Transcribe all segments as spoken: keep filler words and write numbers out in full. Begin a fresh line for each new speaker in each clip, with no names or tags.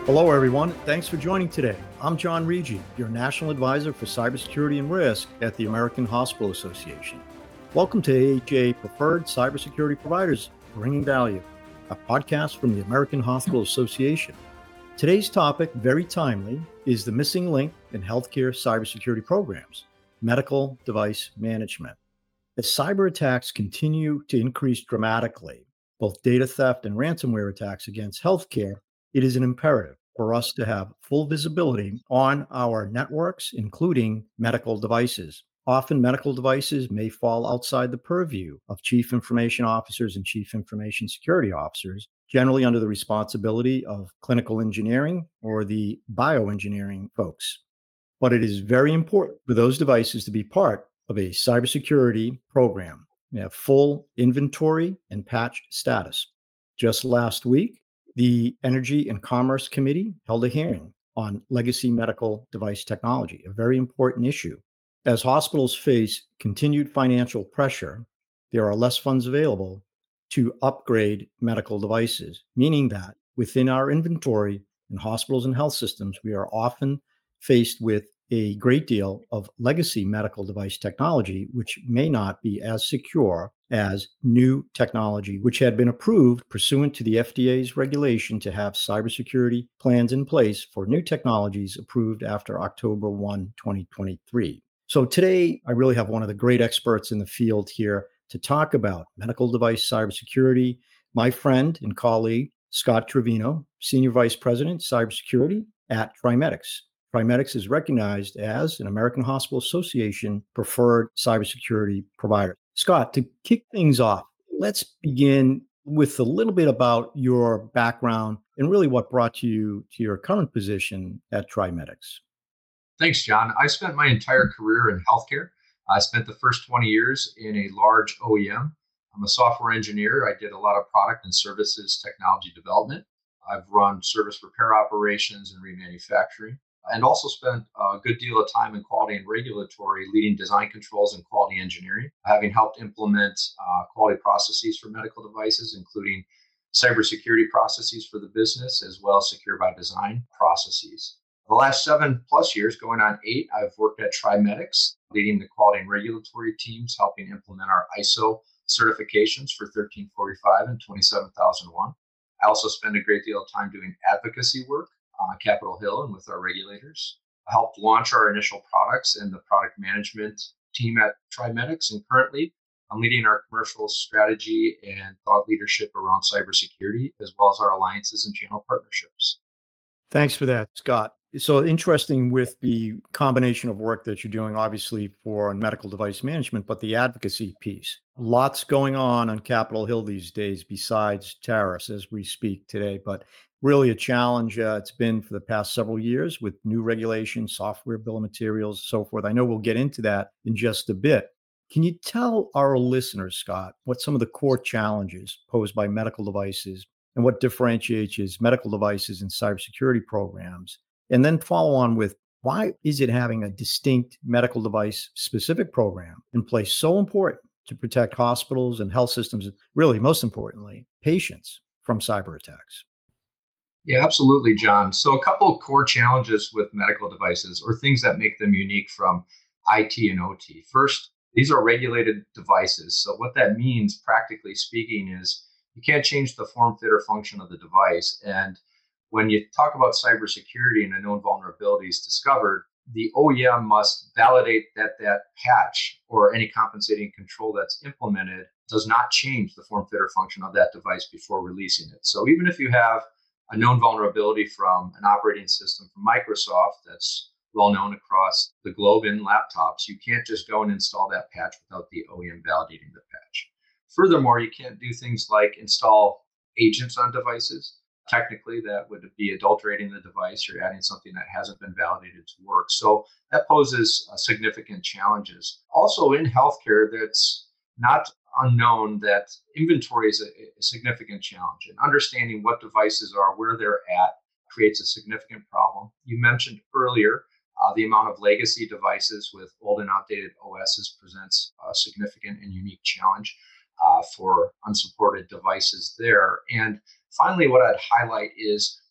Hello, everyone. Thanks for joining today. I'm John Regi, your National Advisor for Cybersecurity and Risk at the American Hospital Association. Welcome to A H A Preferred Cybersecurity Providers Bringing Value, a podcast from the American Hospital Association. Today's topic, very timely, is the missing link in healthcare cybersecurity programs, medical device management. As cyber attacks continue to increase dramatically, both data theft and ransomware attacks against healthcare, it is an imperative for us to have full visibility on our networks, including medical devices. Often medical devices may fall outside the purview of chief information officers and chief information security officers, generally under the responsibility of clinical engineering or the bioengineering folks. But it is very important for those devices to be part of a cybersecurity program. We have full inventory and patch status. Just last week, the Energy and Commerce Committee held a hearing on legacy medical device technology, a very important issue. As hospitals face continued financial pressure, there are less funds available to upgrade medical devices, meaning that within our inventory in hospitals and health systems, we are often faced with a great deal of legacy medical device technology, which may not be as secure as new technology, which had been approved pursuant to the F D A's regulation to have cybersecurity plans in place for new technologies approved after October first, twenty twenty-three. So today, I really have one of the great experts in the field here to talk about medical device cybersecurity, my friend and colleague, Scott Trevino, Senior Vice President, Cybersecurity at TriMetX. TriMetX is recognized as an American Hospital Association preferred cybersecurity provider. Scott, to kick things off, let's begin with a little bit about your background and really what brought you to your current position at TriMetX.
Thanks, John. I spent my entire career in healthcare. I spent the first twenty years in a large O E M. I'm a software engineer. I did a lot of product and services technology development. I've run service repair operations and remanufacturing, and also spent a good deal of time in quality and regulatory, leading design controls and quality engineering, having helped implement uh, quality processes for medical devices, including cybersecurity processes for the business, as well as secure by design processes. The last seven plus years, going on eight, I've worked at TriMetX, leading the quality and regulatory teams, helping implement our I S O certifications for thirteen forty-five and twenty-seven thousand one. I also spend a great deal of time doing advocacy work on Capitol Hill and with our regulators. I helped launch our initial products and the product management team at TriMetX, and currently I'm leading our commercial strategy and thought leadership around cybersecurity, as well as our alliances and channel partnerships.
Thanks for that, Scott. So interesting with the combination of work that you're doing, obviously for medical device management, but the advocacy piece. Lots going on on Capitol Hill these days besides tariffs as we speak today, but really a challenge uh, it's been for the past several years with new regulations, software, bill of materials, so forth. I know we'll get into that in just a bit. Can you tell our listeners, Scott, what some of the core challenges posed by medical devices and what differentiates medical devices and cybersecurity programs? And then follow on with why is it having a distinct medical device specific program in place so important to protect hospitals and health systems, really, most importantly, patients from cyber attacks?
Yeah, absolutely, John. So, a couple of core challenges with medical devices, or things that make them unique from I T and O T. First, these are regulated devices. So, what that means, practically speaking, is you can't change the form, fit, or function of the device. And when you talk about cybersecurity and a known vulnerability is discovered, the O E M must validate that that patch or any compensating control that's implemented does not change the form, fit, or function of that device before releasing it. So even if you have a known vulnerability from an operating system from Microsoft that's well known across the globe in laptops, you can't just go and install that patch without the O E M validating the patch. Furthermore, you can't do things like install agents on devices. Technically, that would be adulterating the device. You're adding something that hasn't been validated to work. So that poses uh, significant challenges. Also in healthcare, that's not unknown that inventory is a, a significant challenge. And understanding what devices are, where they're at, creates a significant problem. You mentioned earlier uh, the amount of legacy devices with old and outdated O Ss presents a significant and unique challenge uh, for unsupported devices there. And finally, what I'd highlight is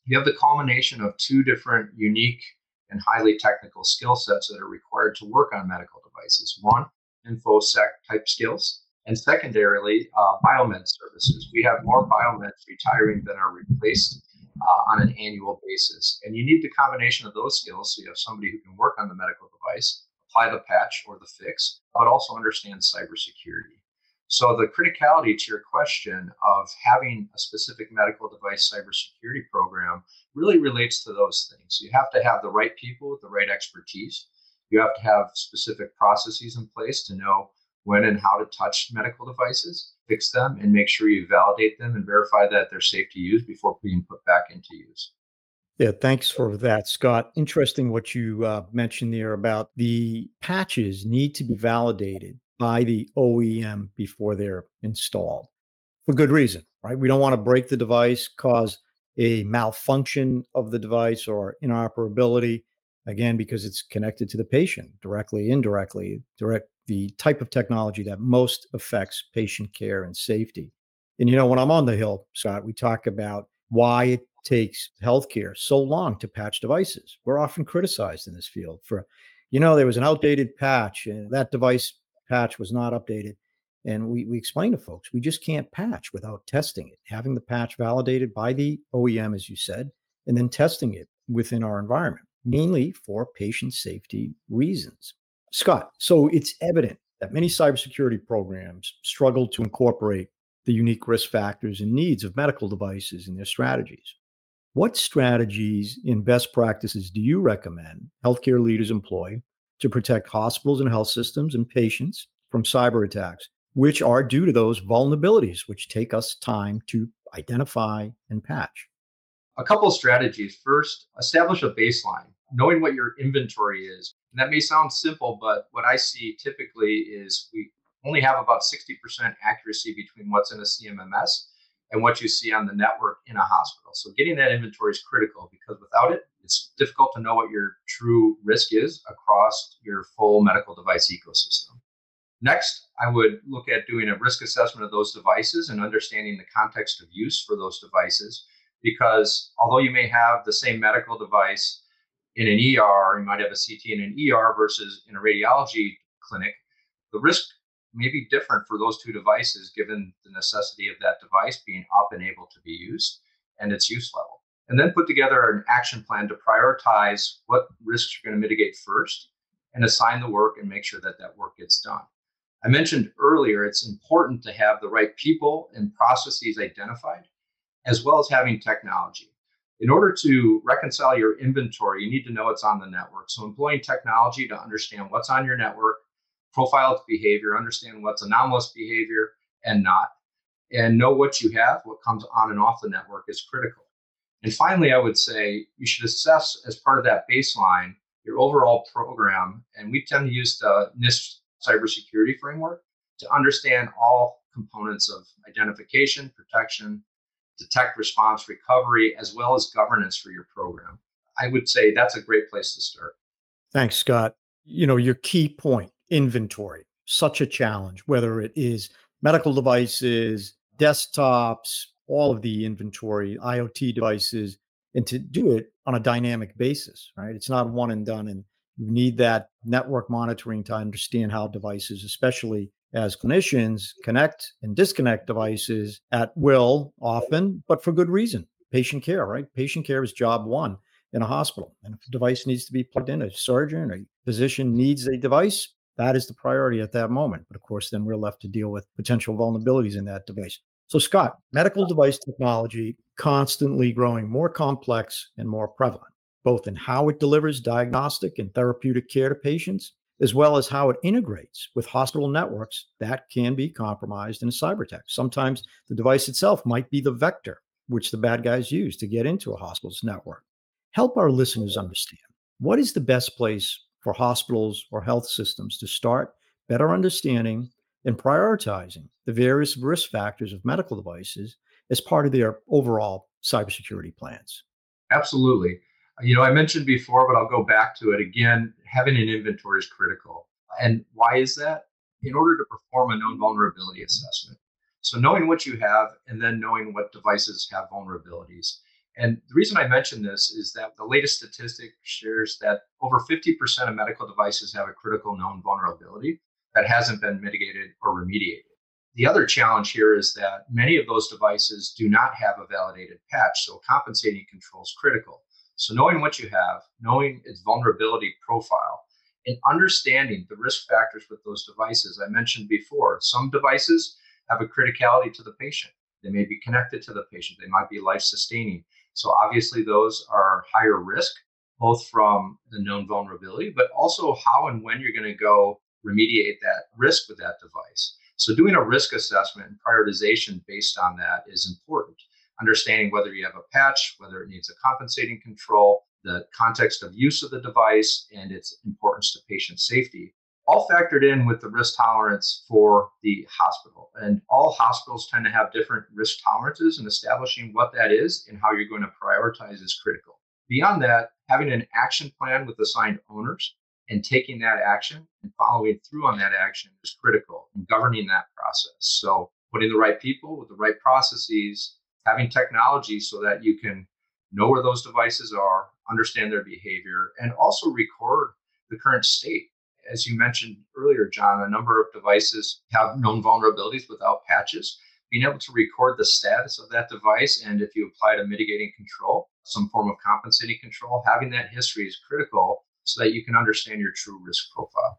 You have the culmination of two different unique and highly technical skill sets that are required to work on medical devices. One, InfoSec type skills, and secondarily, uh, biomed services. We have more biomeds retiring than are replaced uh, on an annual basis. And you need the combination of those skills so you have somebody who can work on the medical device, apply the patch or the fix, but also understand cybersecurity. So the criticality to your question of having a specific medical device cybersecurity program really relates to those things. You have to have the right people with the right expertise. You have to have specific processes in place to know when and how to touch medical devices, fix them, and make sure you validate them and verify that they're safe to use before being put back into use.
Yeah, thanks for that, Scott. Interesting what you uh, mentioned there about the patches need to be validated by the O E M before they're installed for good reason, right? We don't want to break the device, cause a malfunction of the device or inoperability, again, because it's connected to the patient directly, indirectly, direct the type of technology that most affects patient care and safety. And, you know, when I'm on the Hill, Scott, we talk about why it takes healthcare so long to patch devices. We're often criticized in this field for, you know, there was an outdated patch and that device patch was not updated. And we, we explain to folks, we just can't patch without testing it, having the patch validated by the O E M, as you said, and then testing it within our environment, mainly for patient safety reasons. Scott, so it's evident that many cybersecurity programs struggle to incorporate the unique risk factors and needs of medical devices in their strategies. What strategies and best practices do you recommend healthcare leaders employ to protect hospitals and health systems and patients from cyber attacks, which are due to those vulnerabilities, which take us time to identify and patch?
A couple of strategies. First, establish a baseline, knowing what your inventory is. And that may sound simple, but what I see typically is we only have about sixty percent accuracy between what's in a C M M S and what you see on the network in a hospital. So getting that inventory is critical because without it, it's difficult to know what your true risk is across your full medical device ecosystem. Next, I would look at doing a risk assessment of those devices and understanding the context of use for those devices. Because although you may have the same medical device in an E R, you might have a C T in an E R versus in a radiology clinic, the risk may be different for those two devices given the necessity of that device being up and able to be used and its use level. And then put together an action plan to prioritize what risks you're going to mitigate first and assign the work and make sure that that work gets done. I mentioned earlier, it's important to have the right people and processes identified, as well as having technology. In order to reconcile your inventory, you need to know it's on the network. So employing technology to understand what's on your network, profile its behavior, understand what's anomalous behavior and not, and know what you have, what comes on and off the network is critical. And finally, I would say you should assess as part of that baseline your overall program. And we tend to use the NIST cybersecurity framework to understand all components of identification, protection, detect, response, recovery, as well as governance for your program. I would say that's a great place to start.
Thanks, Scott. You know, your key point, inventory, such a challenge, whether it is medical devices, desktops, all of the inventory, IoT devices, and to do it on a dynamic basis, right? It's not one and done. And you need that network monitoring to understand how devices, especially as clinicians, connect and disconnect devices at will often, but for good reason. Patient care, right? Patient care is job one in a hospital. And if a device needs to be plugged in, a surgeon or a physician needs a device, that is the priority at that moment. But of course, then we're left to deal with potential vulnerabilities in that device. So, Scott, medical device technology constantly growing more complex and more prevalent, both in how it delivers diagnostic and therapeutic care to patients, as well as how it integrates with hospital networks that can be compromised in a cyber attack. Sometimes the device itself might be the vector which the bad guys use to get into a hospital's network. Help our listeners understand what is the best place for hospitals or health systems to start better understanding and prioritizing the various risk factors of medical devices as part of their overall cybersecurity plans.
Absolutely. You know, I mentioned before, but I'll go back to it again. Having an inventory is critical. And why is that? In order to perform a known vulnerability assessment. So knowing what you have and then knowing what devices have vulnerabilities. And the reason I mention this is that the latest statistic shares that over fifty percent of medical devices have a critical known vulnerability that hasn't been mitigated or remediated. The other challenge here is that many of those devices do not have a validated patch, so compensating control is critical. So knowing what you have, knowing its vulnerability profile, and understanding the risk factors with those devices. I mentioned before, some devices have a criticality to the patient. They may be connected to the patient. They might be life-sustaining. So obviously those are higher risk, both from the known vulnerability, but also how and when you're going to go remediate that risk with that device. So doing a risk assessment and prioritization based on that is important. Understanding whether you have a patch, whether it needs a compensating control, the context of use of the device, and its importance to patient safety, all factored in with the risk tolerance for the hospital. And all hospitals tend to have different risk tolerances, and establishing what that is and how you're going to prioritize is critical. Beyond that, having an action plan with assigned owners and taking that action and following through on that action is critical in governing that process. So putting the right people with the right processes, having technology so that you can know where those devices are, understand their behavior, and also record the current state. As you mentioned earlier, John, a number of devices have known vulnerabilities without patches. Being able to record the status of that device, and if you apply to mitigating control, some form of compensating control, having that history is critical so that you can understand your true risk profile.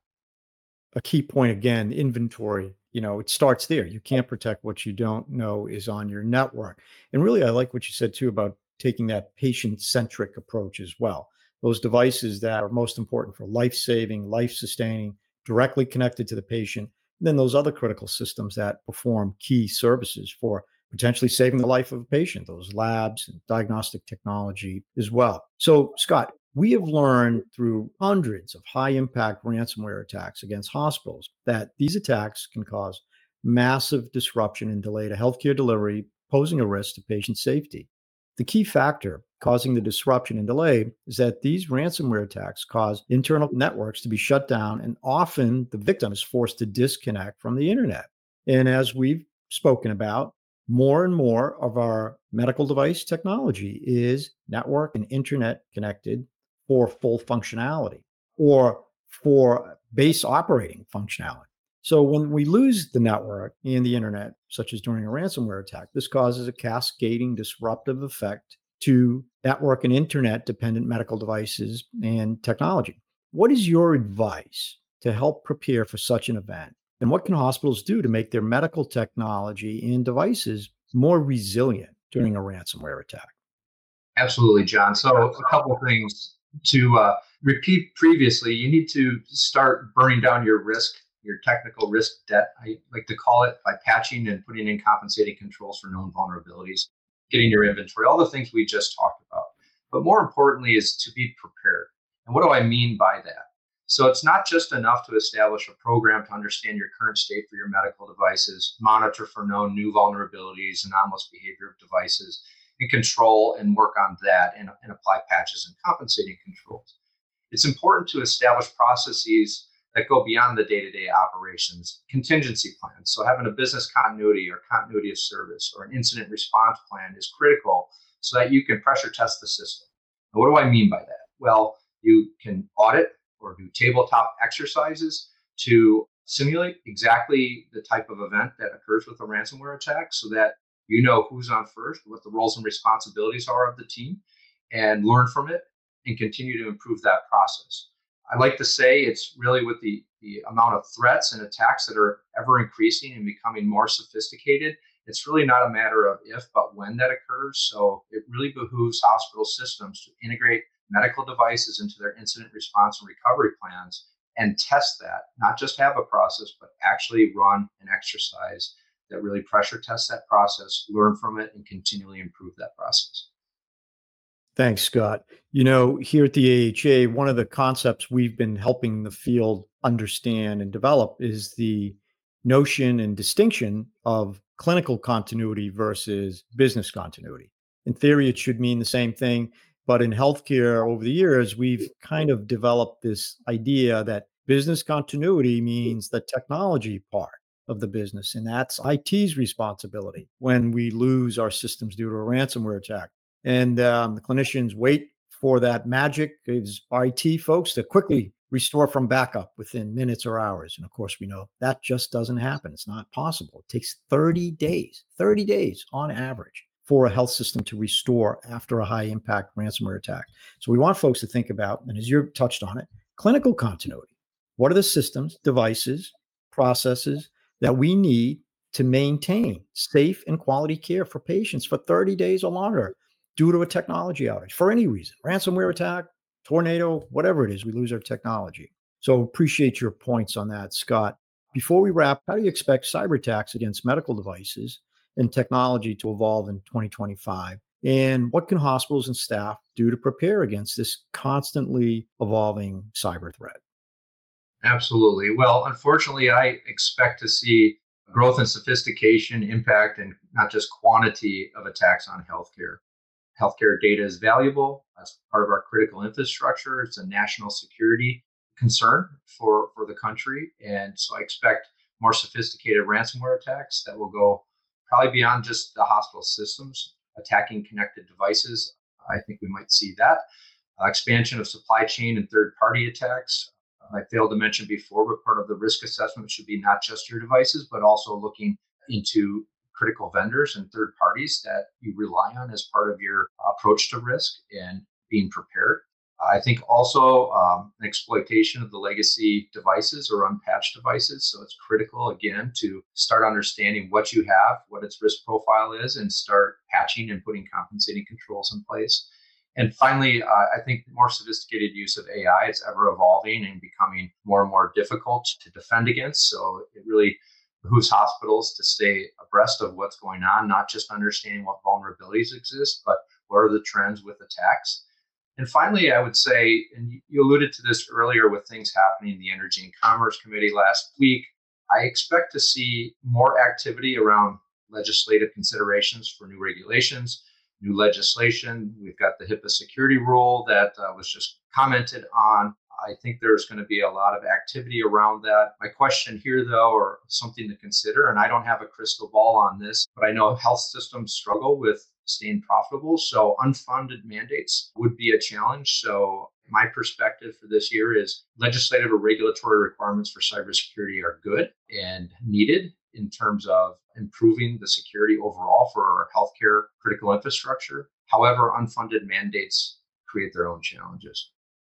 A key point again, inventory, you know, it starts there. You can't protect what you don't know is on your network. And really, I like what you said too about taking that patient-centric approach as well. Those devices that are most important for life-saving, life-sustaining, directly connected to the patient, and then those other critical systems that perform key services for potentially saving the life of a patient, those labs and diagnostic technology as well. So, Scott, we have learned through hundreds of high-impact ransomware attacks against hospitals that these attacks can cause massive disruption and delay to healthcare delivery, posing a risk to patient safety. The key factor causing the disruption and delay is that these ransomware attacks cause internal networks to be shut down, and often the victim is forced to disconnect from the internet. And as we've spoken about, more and more of our medical device technology is network and internet connected for full functionality or for base operating functionality. So when we lose the network and the internet, such as during a ransomware attack, this causes a cascading disruptive effect to network and internet dependent medical devices and technology. What is your advice to help prepare for such an event? And what can hospitals do to make their medical technology and devices more resilient during a ransomware attack?
Absolutely, John. So a couple of things to uh, repeat previously. You need to start burning down your risk, your technical risk debt, I like to call it, by patching and putting in compensating controls for known vulnerabilities, getting your inventory, all the things we just talked about. But more importantly is to be prepared. And what do I mean by that? So it's not just enough to establish a program to understand your current state for your medical devices, monitor for known new vulnerabilities, anomalous behavior of devices, and control and work on that and, and apply patches and compensating controls. It's important to establish processes that go beyond the day-to-day operations, contingency plans. So having a business continuity or continuity of service or an incident response plan is critical so that you can pressure test the system. And what do I mean by that? Well, you can audit or do tabletop exercises to simulate exactly the type of event that occurs with a ransomware attack so that you know who's on first, what the roles and responsibilities are of the team, and learn from it and continue to improve that process. I like to say it's really with the, the amount of threats and attacks that are ever increasing and becoming more sophisticated, it's really not a matter of if, but when that occurs. So it really behooves hospital systems to integrate medical devices into their incident response and recovery plans and test that, not just have a process, but actually run an exercise that really pressure tests that process, learn from it, and continually improve that process.
Thanks, Scott. You know, here at the A H A, one of the concepts we've been helping the field understand and develop is the notion and distinction of clinical continuity versus business continuity. In theory, it should mean the same thing, but in healthcare over the years, we've kind of developed this idea that business continuity means the technology part of the business, and that's I T's responsibility when we lose our systems due to a ransomware attack. And um, the clinicians wait for that magic, is I T folks, to quickly restore from backup within minutes or hours. And of course, we know that just doesn't happen. It's not possible. It takes thirty days, thirty days on average for a health system to restore after a high impact ransomware attack. So we want folks to think about, and as you touched on it, clinical continuity. What are the systems, devices, processes that we need to maintain safe and quality care for patients for thirty days or longer due to a technology outage for any reason, ransomware attack, tornado, whatever it is, we lose our technology. So appreciate your points on that, Scott. Before we wrap, how do you expect cyber attacks against medical devices and technology to evolve in twenty twenty-five? And what can hospitals and staff do to prepare against this constantly evolving cyber threat?
Absolutely. Well, unfortunately, I expect to see growth in sophistication, impact, and not just quantity of attacks on healthcare. Healthcare data is valuable as part of our critical infrastructure. It's a national security concern for, for the country. And so I expect more sophisticated ransomware attacks that will go probably beyond just the hospital systems, attacking connected devices. I think we might see that. Uh, expansion of supply chain and third party attacks. I failed to mention before, but part of the risk assessment should be not just your devices, but also looking into critical vendors and third parties that you rely on as part of your approach to risk and being prepared. I think also um, exploitation of the legacy devices or unpatched devices. So it's critical, again, to start understanding what you have, what its risk profile is, and start patching and putting compensating controls in place. And finally, uh, I think more sophisticated use of A I is ever evolving and becoming more and more difficult to defend against. So it really behooves hospitals to stay abreast of what's going on, not just understanding what vulnerabilities exist, but what are the trends with attacks. And finally, I would say, and you alluded to this earlier with things happening in the Energy and Commerce Committee last week, I expect to see more activity around legislative considerations for new regulations, new legislation. We've got the HIPAA security rule that uh, was just commented on. I think there's going to be a lot of activity around that. My question here, though, or something to consider, and I don't have a crystal ball on this, but I know health systems struggle with staying profitable. So unfunded mandates would be a challenge. So my perspective for this year is legislative or regulatory requirements for cybersecurity are good and needed in terms of improving the security overall for our healthcare critical infrastructure. However, unfunded mandates create their own challenges.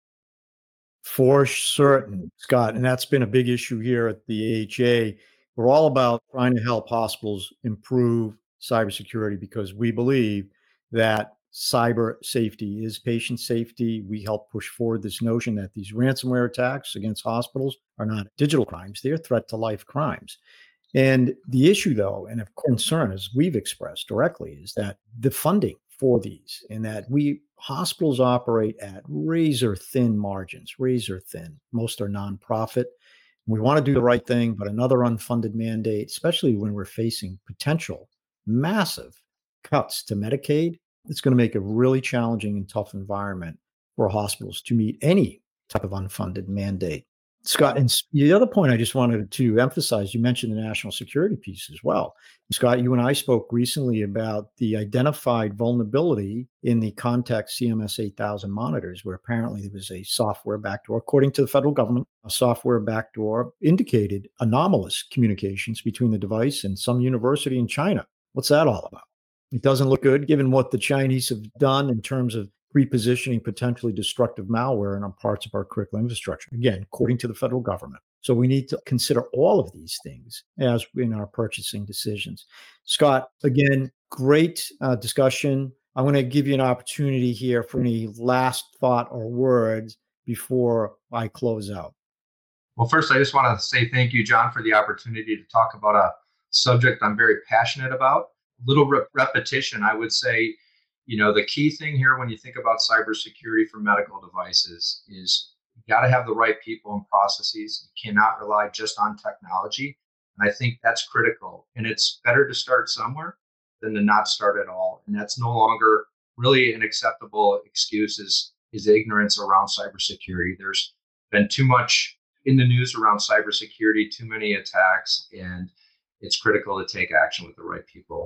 For certain, Scott, and that's been a big issue here at the A H A. We're all about trying to help hospitals improve cybersecurity because we believe that cyber safety is patient safety. We help push forward this notion that these ransomware attacks against hospitals are not digital crimes, they're threat to life crimes. And the issue, though, and of concern, as we've expressed directly, is that the funding for these, and that we hospitals operate at razor thin margins, razor thin. Most are nonprofit. We want to do the right thing, but another unfunded mandate, especially when we're facing potential massive cuts to Medicaid, it's going to make a really challenging and tough environment for hospitals to meet any type of unfunded mandate. Scott, and the other point I just wanted to emphasize, you mentioned the national security piece as well. Scott, you and I spoke recently about the identified vulnerability in the Contact C M S eight thousand monitors, where apparently there was a software backdoor. According to the federal government, a software backdoor indicated anomalous communications between the device and some university in China. What's that all about? It doesn't look good given what the Chinese have done in terms of repositioning potentially destructive malware in parts of our critical infrastructure, again, according to the federal government. So we need to consider all of these things as in our purchasing decisions. Scott, again, great uh, discussion. I'm going to give you an opportunity here for any last thought or words before I close out.
Well, first, I just want to say thank you, John, for the opportunity to talk about a subject I'm very passionate about. A little re- repetition, I would say, you know, the key thing here when you think about cybersecurity for medical devices is you got to have the right people and processes. You cannot rely just on technology. And I think that's critical. And it's better to start somewhere than to not start at all. And that's no longer really an acceptable excuse is, is ignorance around cybersecurity. There's been too much in the news around cybersecurity, too many attacks, and it's critical to take action with the right people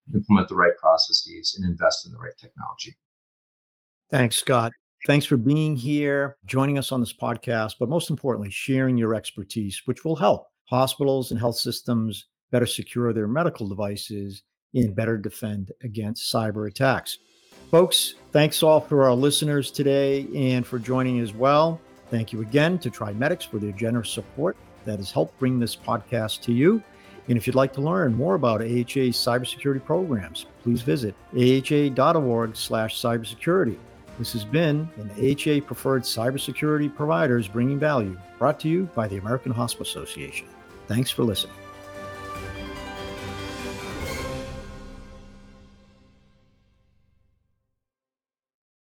implement the right processes, and invest in the right technology.
Thanks, Scott. Thanks for being here, joining us on this podcast, but most importantly, sharing your expertise, which will help hospitals and health systems better secure their medical devices and better defend against cyber attacks. Folks, thanks all for our listeners today and for joining as well. Thank you again to TriMedics for their generous support that has helped bring this podcast to you. And if you'd like to learn more about A H A's cybersecurity programs, please visit aha.org slash cybersecurity. This has been an A H A Preferred Cybersecurity Providers Bringing Value, brought to you by the American Hospital Association. Thanks for listening.